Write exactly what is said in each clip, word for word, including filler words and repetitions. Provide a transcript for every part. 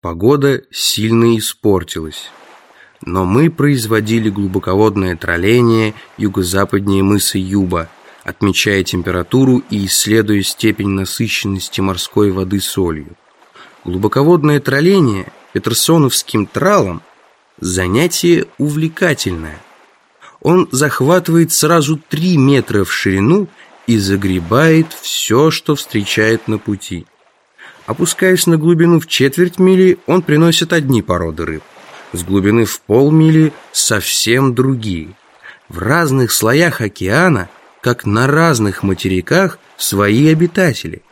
Погода сильно испортилась, но мы производили глубоководное тролление юго-западнее мыса Юба, отмечая температуру и исследуя степень насыщенности морской воды солью. Глубоководное тролление петерсоновским тралом – занятие увлекательное. Он захватывает сразу три метра в ширину и загребает все, что встречает на пути. Опускаясь на глубину в четверть мили, он приносит одни породы рыб. С глубины в полмили совсем другие. В разных слоях океана, как на разных материках, свои обитатели.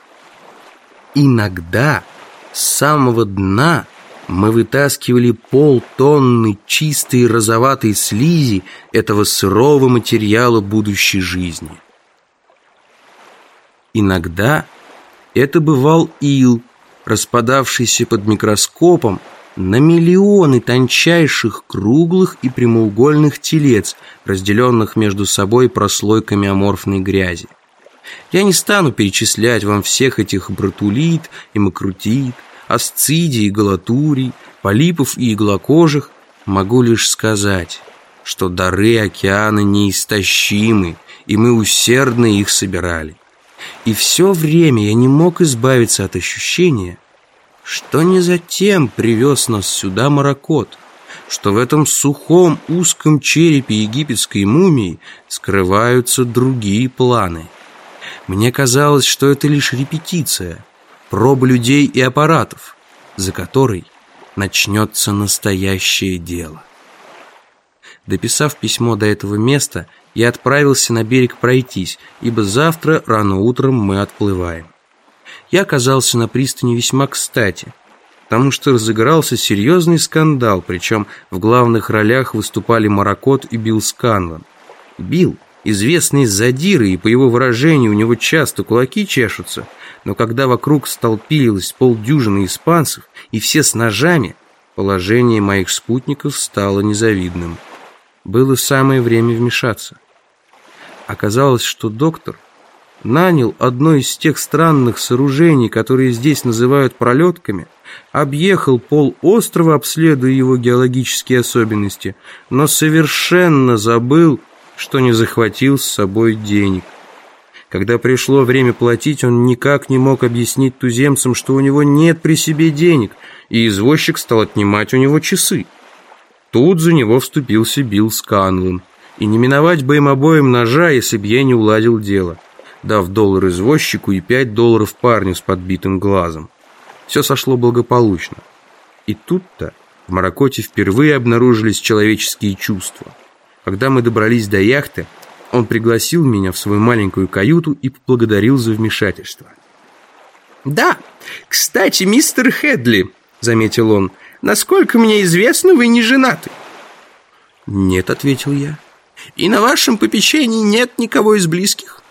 Иногда с самого дна мы вытаскивали полтонны чистой розоватой слизи этого сырого материала будущей жизни. Иногда это бывал ил, распадавшийся под микроскопом на миллионы тончайших круглых и прямоугольных телец, разделенных между собой прослойками аморфной грязи. Я не стану перечислять вам всех этих братулит и макрутит, асцидий и галатурий, полипов и иглокожих. Могу лишь сказать, что дары океана неистощимы, и мы усердно их собирали. И все время я не мог избавиться от ощущения, что не затем привез нас сюда Маракот, что в этом сухом узком черепе египетской мумии скрываются другие планы. Мне казалось, что это лишь репетиция, проба людей и аппаратов, за которой начнется настоящее дело. Дописав письмо до этого места, я отправился на берег пройтись, ибо завтра рано утром мы отплываем. Я оказался на пристани весьма кстати, потому что разыгрался серьезный скандал, причем в главных ролях выступали Маракот и Билл Сканлан. Билл – известный задира, и по его выражению у него часто кулаки чешутся, но когда вокруг столпилось полдюжины испанцев и все с ножами, положение моих спутников стало незавидным. Было самое время вмешаться. Оказалось, что доктор нанял одно из тех странных сооружений, которые здесь называют пролетками, объехал полострова, обследуя его геологические особенности, но совершенно забыл, что не захватил с собой денег. Когда пришло время платить, он никак не мог объяснить туземцам, что у него нет при себе денег, и извозчик стал отнимать у него часы. Тут за него вступился Билл Сканлан, и не миновать бы им обоим ножа, если б я не уладил дело, дав доллар извозчику и пять долларов парню с подбитым глазом. Все сошло благополучно. И тут-то в Маракоте впервые обнаружились человеческие чувства. Когда мы добрались до яхты, он пригласил меня в свою маленькую каюту и поблагодарил за вмешательство. «Да, кстати, мистер Хедли», — заметил он, — «насколько мне известно, вы не женаты». «Нет», — ответил я. «И на вашем попечении нет никого из близких?»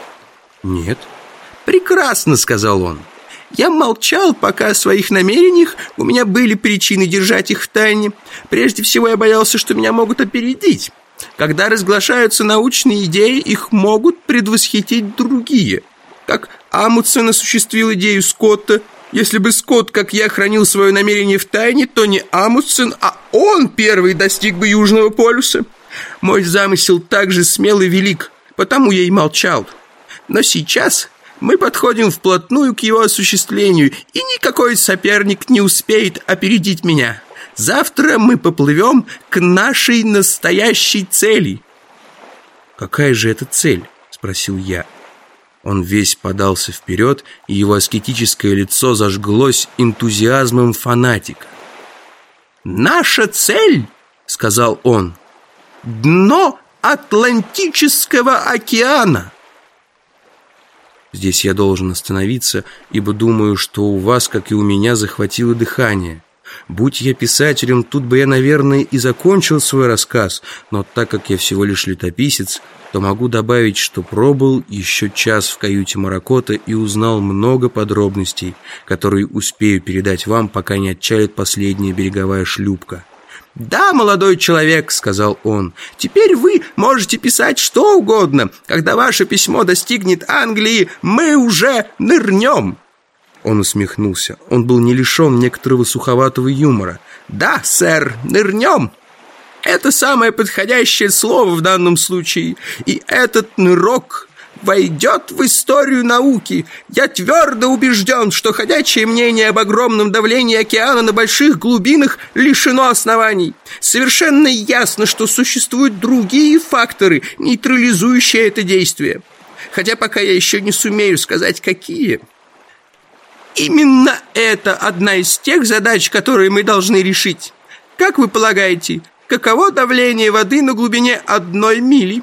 «Нет». «Прекрасно», — сказал он. «Я молчал, пока о своих намерениях у меня были причины держать их в тайне. Прежде всего, я боялся, что меня могут опередить. Когда разглашаются научные идеи, их могут предвосхитить другие. Как Амундсен осуществил идею Скотта. Если бы Скотт, как я, хранил свое намерение в тайне, то не Амундсен, а он первый достиг бы Южного полюса. Мой замысел также смел и велик, потому я и молчал. Но сейчас мы подходим вплотную к его осуществлению, и никакой соперник не успеет опередить меня. Завтра мы поплывем к нашей настоящей цели». «Какая же это цель?» — спросил я. Он весь подался вперед, и его аскетическое лицо зажглось энтузиазмом фанатика. «Наша цель, — сказал он, — дно Атлантического океана». Здесь я должен остановиться, ибо думаю, что у вас, как и у меня, захватило дыхание. Будь я писателем, тут бы я, наверное, и закончил свой рассказ, но так как я всего лишь летописец, то могу добавить, что пробыл еще час в каюте Маракота и узнал много подробностей, которые успею передать вам, пока не отчалит последняя береговая шлюпка. «Да, молодой человек, — сказал он, — теперь вы можете писать что угодно. Когда ваше письмо достигнет Англии, мы уже нырнем». Он усмехнулся. Он был не лишен некоторого суховатого юмора. «Да, сэр, нырнем. Это самое подходящее слово в данном случае. И этот нырок войдет в историю науки. Я твердо убежден, что ходячее мнение об огромном давлении океана на больших глубинах лишено оснований. Совершенно ясно, что существуют другие факторы, нейтрализующие это действие. Хотя пока я еще не сумею сказать, какие. Именно это одна из тех задач, которые мы должны решить. Как вы полагаете, каково давление воды на глубине одной мили?»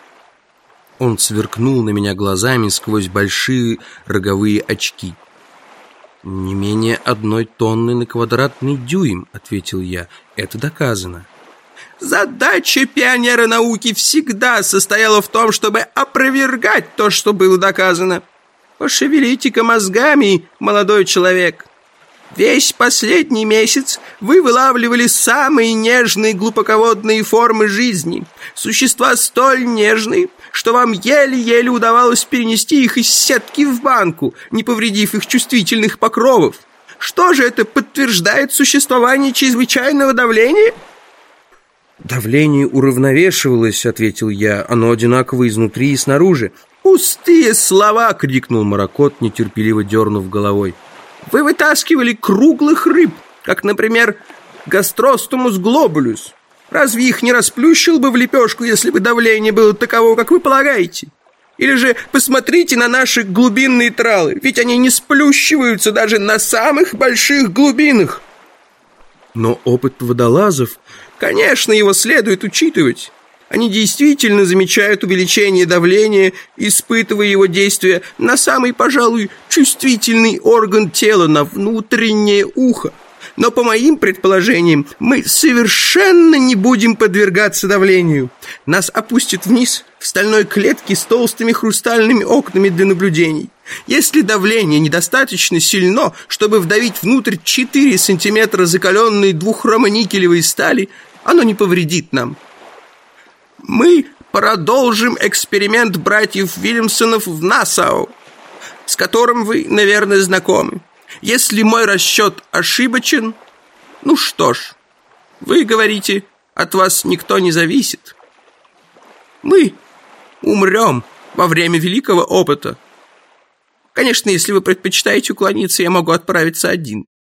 Он сверкнул на меня глазами сквозь большие роговые очки. «Не менее одной тонны на квадратный дюйм», — ответил я. «Это доказано». «Задача пионера науки всегда состояла в том, чтобы опровергать то, что было доказано. Пошевелите-ка мозгами, молодой человек. Весь последний месяц вы вылавливали самые нежные глубоководные формы жизни. Существа столь нежные, что вам еле-еле удавалось перенести их из сетки в банку, не повредив их чувствительных покровов. Что же это подтверждает существование чрезвычайного давления?» «Давление уравновешивалось», — ответил я. «Оно одинаково изнутри и снаружи». «Пустые слова!» — крикнул Маракот, нетерпеливо дернув головой. «Вы вытаскивали круглых рыб, как, например, гастростомус глобулюс. Разве их не расплющил бы в лепешку, если бы давление было таково, как вы полагаете? Или же посмотрите на наши глубинные тралы, ведь они не сплющиваются даже на самых больших глубинах». «Но опыт водолазов...» «Конечно, его следует учитывать. Они действительно замечают увеличение давления, испытывая его действие на самый, пожалуй, чувствительный орган тела, на внутреннее ухо. Но, по моим предположениям, мы совершенно не будем подвергаться давлению. Нас опустят вниз в стальной клетке с толстыми хрустальными окнами для наблюдений. Если давление недостаточно сильно, чтобы вдавить внутрь четыре сантиметра закаленной двуххромоникелевой стали, оно не повредит нам. Мы продолжим эксперимент братьев Вильямсонов в Нассау, с которым вы, наверное, знакомы. Если мой расчет ошибочен, ну что ж, вы говорите, от вас никто не зависит. Мы умрем во время великого опыта. Конечно, если вы предпочитаете уклониться, я могу отправиться один.